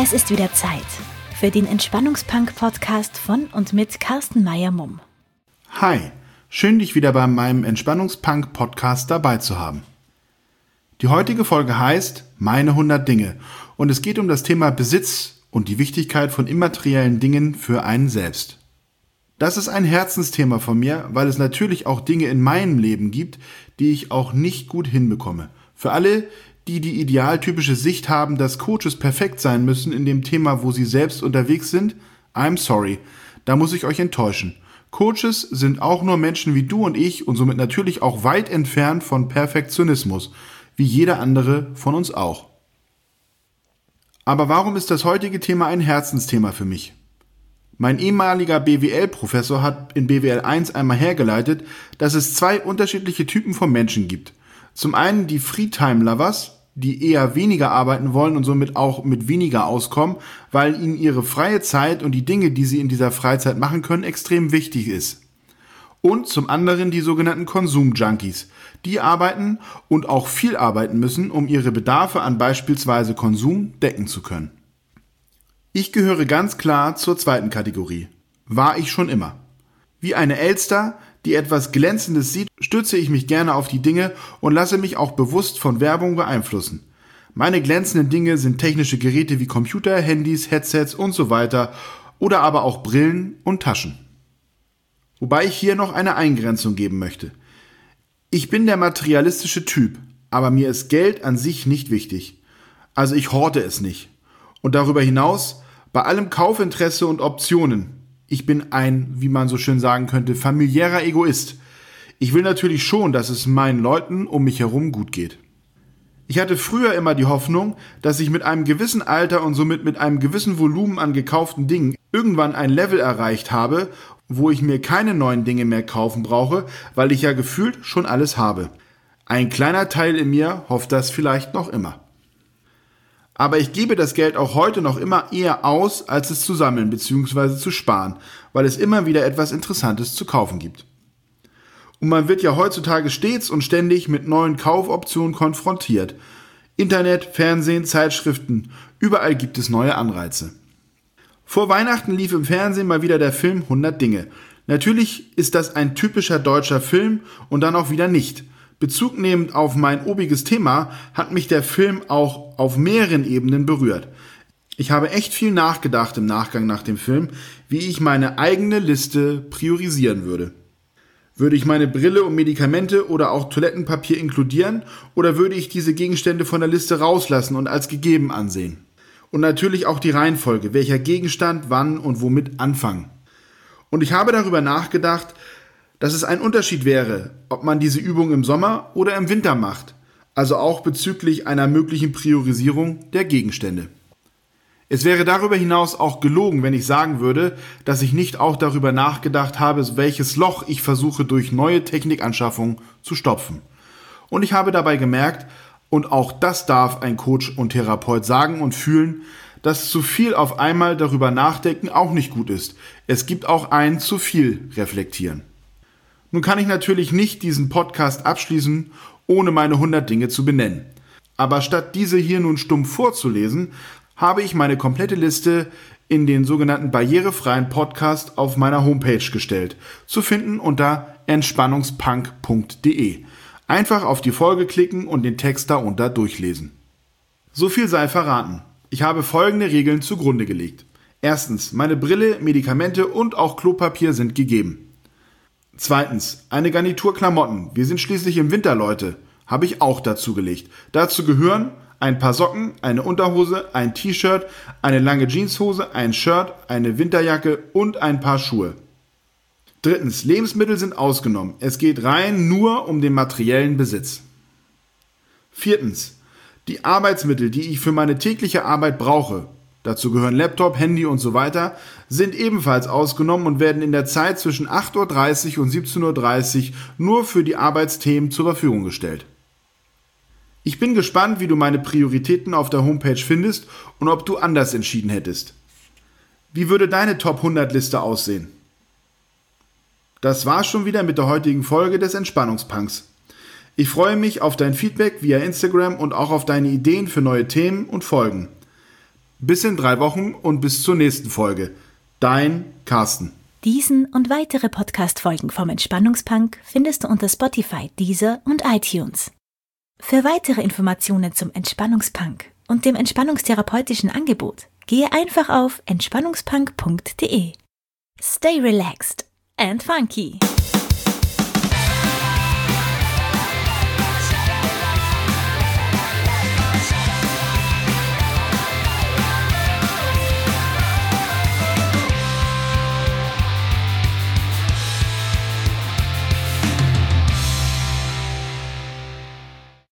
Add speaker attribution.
Speaker 1: Es ist wieder Zeit für den Entspannungspunk-Podcast von und mit Carsten Meyer-Mumm.
Speaker 2: Hi, schön dich wieder bei meinem Entspannungspunk-Podcast dabei zu haben. Die heutige Folge heißt Meine 100 Dinge und es geht um das Thema Besitz und die Wichtigkeit von immateriellen Dingen für einen selbst. Das ist ein Herzensthema von mir, weil es natürlich auch Dinge in meinem Leben gibt, die ich auch nicht gut hinbekomme. Für alle, die die idealtypische Sicht haben, dass Coaches perfekt sein müssen in dem Thema, wo sie selbst unterwegs sind, I'm sorry, da muss ich euch enttäuschen. Coaches sind auch nur Menschen wie du und ich und somit natürlich auch weit entfernt von Perfektionismus, wie jeder andere von uns auch. Aber warum ist das heutige Thema ein Herzensthema für mich? Mein ehemaliger BWL-Professor hat in BWL 1 einmal hergeleitet, dass es zwei unterschiedliche Typen von Menschen gibt. Zum einen die Freetime-Lovers, die eher weniger arbeiten wollen und somit auch mit weniger auskommen, weil ihnen ihre freie Zeit und die Dinge, die sie in dieser Freizeit machen können, extrem wichtig ist. Und zum anderen die sogenannten Konsum-Junkies, die arbeiten und auch viel arbeiten müssen, um ihre Bedarfe an beispielsweise Konsum decken zu können. Ich gehöre ganz klar zur zweiten Kategorie. War ich schon immer. Wie eine Elster, die etwas Glänzendes sieht, stütze ich mich gerne auf die Dinge und lasse mich auch bewusst von Werbung beeinflussen. Meine glänzenden Dinge sind technische Geräte wie Computer, Handys, Headsets und so weiter oder aber auch Brillen und Taschen. Wobei ich hier noch eine Eingrenzung geben möchte. Ich bin der materialistische Typ, aber mir ist Geld an sich nicht wichtig. Also ich horte es nicht. Und darüber hinaus, bei allem Kaufinteresse und Optionen, ich bin ein, wie man so schön sagen könnte, familiärer Egoist. Ich will natürlich schon, dass es meinen Leuten um mich herum gut geht. Ich hatte früher immer die Hoffnung, dass ich mit einem gewissen Alter und somit mit einem gewissen Volumen an gekauften Dingen irgendwann ein Level erreicht habe, wo ich mir keine neuen Dinge mehr kaufen brauche, weil ich ja gefühlt schon alles habe. Ein kleiner Teil in mir hofft das vielleicht noch immer. Aber ich gebe das Geld auch heute noch immer eher aus, als es zu sammeln bzw. zu sparen, weil es immer wieder etwas Interessantes zu kaufen gibt. Und man wird ja heutzutage stets und ständig mit neuen Kaufoptionen konfrontiert. Internet, Fernsehen, Zeitschriften, überall gibt es neue Anreize. Vor Weihnachten lief im Fernsehen mal wieder der Film 100 Dinge. Natürlich ist das ein typischer deutscher Film und dann auch wieder nicht. Bezug nehmend auf mein obiges Thema hat mich der Film auch auf mehreren Ebenen berührt. Ich habe echt viel nachgedacht im Nachgang nach dem Film, wie ich meine eigene Liste priorisieren würde. Würde ich meine Brille und Medikamente oder auch Toilettenpapier inkludieren oder würde ich diese Gegenstände von der Liste rauslassen und als gegeben ansehen? Und natürlich auch die Reihenfolge, welcher Gegenstand wann und womit anfangen. Und ich habe darüber nachgedacht, dass es ein Unterschied wäre, ob man diese Übung im Sommer oder im Winter macht, also auch bezüglich einer möglichen Priorisierung der Gegenstände. Es wäre darüber hinaus auch gelogen, wenn ich sagen würde, dass ich nicht auch darüber nachgedacht habe, welches Loch ich versuche durch neue Technikanschaffungen zu stopfen. Und ich habe dabei gemerkt, und auch das darf ein Coach und Therapeut sagen und fühlen, dass zu viel auf einmal darüber nachdenken auch nicht gut ist. Es gibt auch ein zu viel reflektieren. Nun kann ich natürlich nicht diesen Podcast abschließen, ohne meine 100 Dinge zu benennen. Aber statt diese hier nun stumpf vorzulesen, habe ich meine komplette Liste in den sogenannten barrierefreien Podcast auf meiner Homepage gestellt, zu finden unter entspannungspunk.de. Einfach auf die Folge klicken und den Text darunter durchlesen. So viel sei verraten. Ich habe folgende Regeln zugrunde gelegt. Erstens, meine Brille, Medikamente und auch Klopapier sind gegeben. Zweitens, eine Garnitur Klamotten. Wir sind schließlich im Winter, Leute. Habe ich auch dazu gelegt. Dazu gehören ein paar Socken, eine Unterhose, ein T-Shirt, eine lange Jeanshose, ein Shirt, eine Winterjacke und ein paar Schuhe. Drittens, Lebensmittel sind ausgenommen. Es geht rein nur um den materiellen Besitz. Viertens, die Arbeitsmittel, die ich für meine tägliche Arbeit brauche, dazu gehören Laptop, Handy und so weiter, sind ebenfalls ausgenommen und werden in der Zeit zwischen 8.30 Uhr und 17.30 Uhr nur für die Arbeitsthemen zur Verfügung gestellt. Ich bin gespannt, wie du meine Prioritäten auf der Homepage findest und ob du anders entschieden hättest. Wie würde deine Top 100 Liste aussehen? Das war's schon wieder mit der heutigen Folge des Entspannungspunks. Ich freue mich auf dein Feedback via Instagram und auch auf deine Ideen für neue Themen und Folgen. Bis in 3 Wochen und bis zur nächsten Folge. Dein Carsten.
Speaker 1: Diesen und weitere Podcast-Folgen vom Entspannungspunk findest du unter Spotify, Deezer und iTunes. Für weitere Informationen zum Entspannungspunk und dem entspannungstherapeutischen Angebot gehe einfach auf entspannungspunk.de. Stay relaxed and funky.